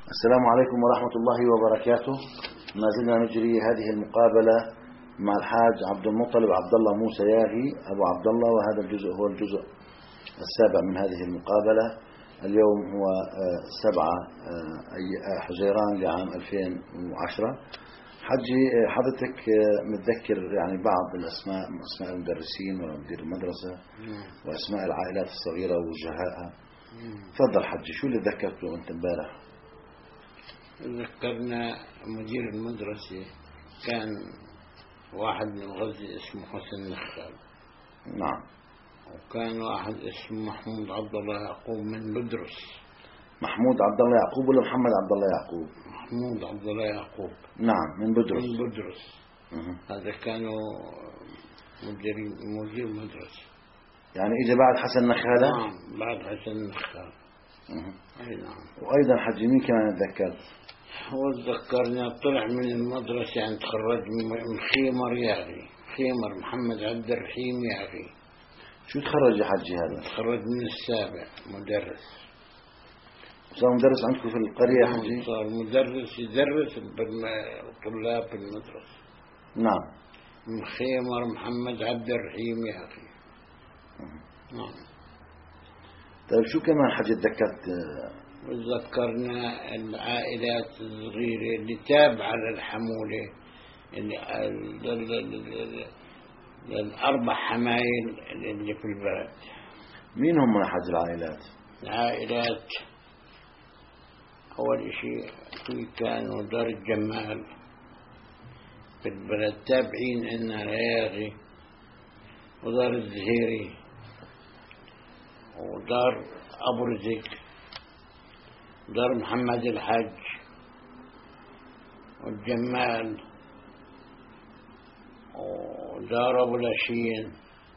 السلام عليكم ورحمة الله وبركاته. ما زلنا نجري هذه المقابلة مع الحاج عبد المطلب عبد الله موسى ياغي أبو عبد الله، وهذا الجزء هو الجزء السابع من هذه المقابلة. اليوم هو 7 حزيران لعام 2010. حجي حضرتك متذكر يعني بعض الأسماء، أسماء المدرسين ومدير المدرسة وأسماء العائلات الصغيرة ووجهائها. تفضل حجي، شو اللي ذكرته أنت امبارح؟ ذكرنا مدير المدرسة كان واحد من غزة اسمه حسن نخال. نعم. وكان واحد اسمه محمود عبد الله يعقوب من بدرس. محمود عبد الله يعقوب ولا محمد عبد الله يعقوب؟ محمود عبد الله يعقوب. نعم، من بدرس. من بدرس. هذا كانوا مدير مدرسة. يعني إجا بعد حسن نخالة؟ نعم، بعد حسن نخال. أي نعم. وأيضا حجي مين كمان تذكرت؟ وتذكرنا طلع من المدرسة يعني تخرج من خيمر ياغي، خيمر محمد عبد الرحيم ياغي. شو تخرج يا حجي هذا؟ تخرج من السابع، مدرس. صار مدرس عندكم في القرية يا حجي؟ صار مدرس يدرس الطلاب في المدرسة. نعم. من خيمر محمد عبد الرحيم ياغي. نعم. طيب شو كمان حجي تذكرت؟ وذكرنا العائلات الصغيرة اللي تابعة للحمولة، للأربع حمايل اللي في البلد. مين هم يا حج العائلات؟ العائلات أول شيء في كانوا دار الجمال في البلد تابعين إنها لياغي، ودار الزهيري، ودار أبو رزق، دار محمد الحج، والجمال، ودار أبو لاشين،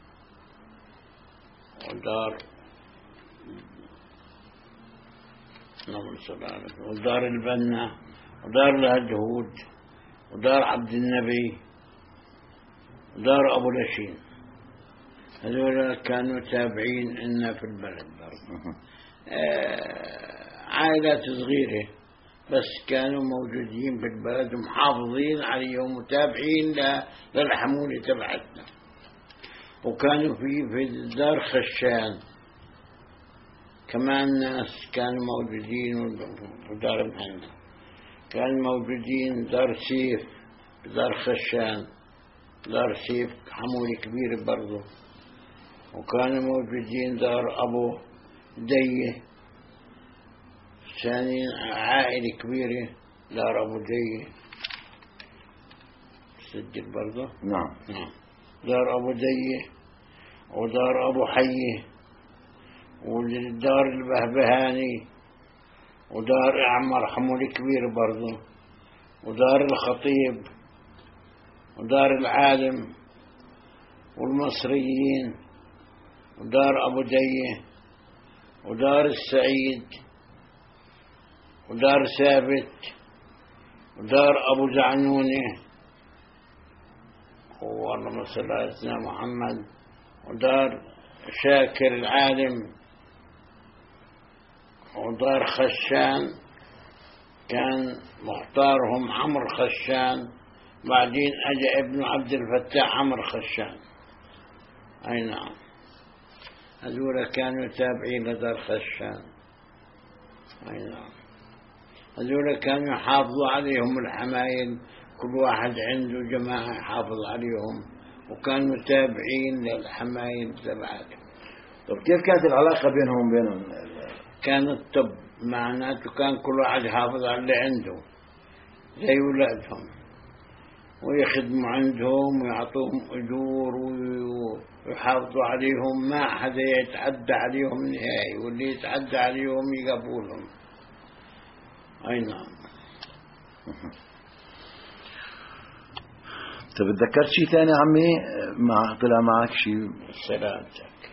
ودار البنا، ودار الهدهود، ودار عبد النبي، ودار أبو لاشين. هذول كانوا تابعين إنا في البلد برضه. عائلات صغيرة بس كانوا موجودين في البلد ومحافظين عليهم وتابعين للحمولة تبعتنا. وكانوا في دار خشان كمان ناس كانوا موجودين، في دار محمد كانوا موجودين، دار سيف، دار خشان، دار سيف حمولة كبيرة برضه. وكانوا موجودين دار أبو دية، ثاني عائلة كبيرة دار أبو دية، سجل برضه. نعم. دار أبو دية، ودار أبو حية، ودار البهبهاني، ودار أعمر حمولة كبيرة برضه، ودار الخطيب، ودار العالم، والمصريين، ودار أبو دية، ودار السعيد، ودار ثابت، ودار أبو زعنونة، والله صل على سيدنا محمد، ودار شاكر العالم، ودار خشان كان مختارهم عمرو خشان، بعدين أجا ابن عبد الفتاح عمرو خشان. أي نعم. هذول كانوا تابعين لدار خشان. أي نعم. هذول كانوا يحافظوا عليهم الحمايل، كل واحد عنده جماعة يحافظ عليهم، وكانوا تابعين للحمايل تبعهم. طب كيف كانت العلاقة بينهم وبينهم؟ كانت طب معناته كان كل واحد يحافظ على اللي عنده زي ولادهم، ويخدموا عندهم ويعطوهم أجور ويحافظوا عليهم، ما حدا يتعدى عليهم نهائي، واللي يتعدى عليهم يقبولهم. أي نعم. طب تذكرت شيء ثاني عمي طلع معك شيء؟ سلامتك.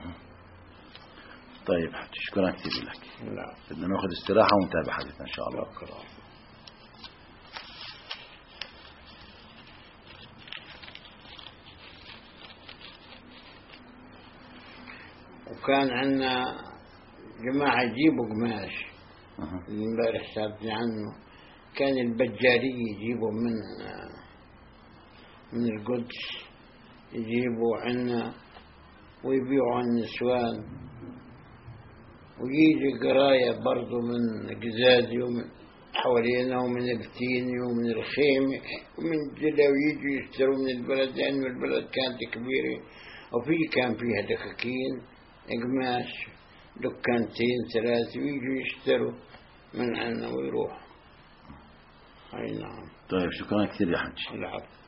طيب حتى شكرا كثير لك. لا. بدنا ناخذ استراحة ونتابع حديثنا إن شاء الله. وكان عندنا جماعة يجيبوا قماش اللي امبارح سألتني عنه، كان البجالي يجيبوا من القدس، يجيبوا عنا ويبيعوا عن النسوان، ويجي قراية برضو من قزازي ومن حوالينا ومن التيني ومن الخيمة ومن جلة، ويجوا يشتروا من البلد، لأنه البلد كانت كبيرة كان فيها دكاكين قماش، دكانتين 3، ويجوا يشتروا من عنا ويروحوا. أي نعم. طيب شكرا كثير يا حج. العفو.